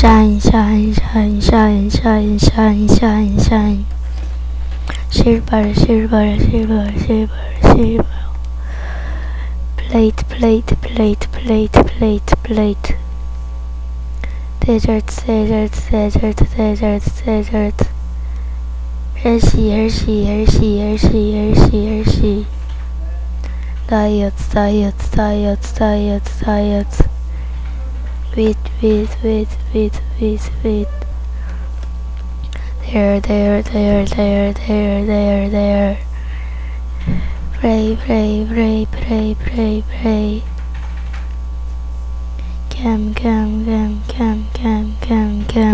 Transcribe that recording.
shine, shine, shine, shine, shine, shine, shine, shine. Silver, silver, silver, silver, silver. Plate, plate, plate, plate, plate, plate. Desert, desert, desert, desert, desert. Hershey, Hershey, Hershey, Hershey, Hershey, Hershey. Diet, diet, diet, diet, diet. Wheat, wheat, wheat, wheat, wheat, wheat. There, there, there, there, there, there, there. Pray, pray, pray, pray, pray, pray. Cam, cam, cam, cam, cam, cam, cam.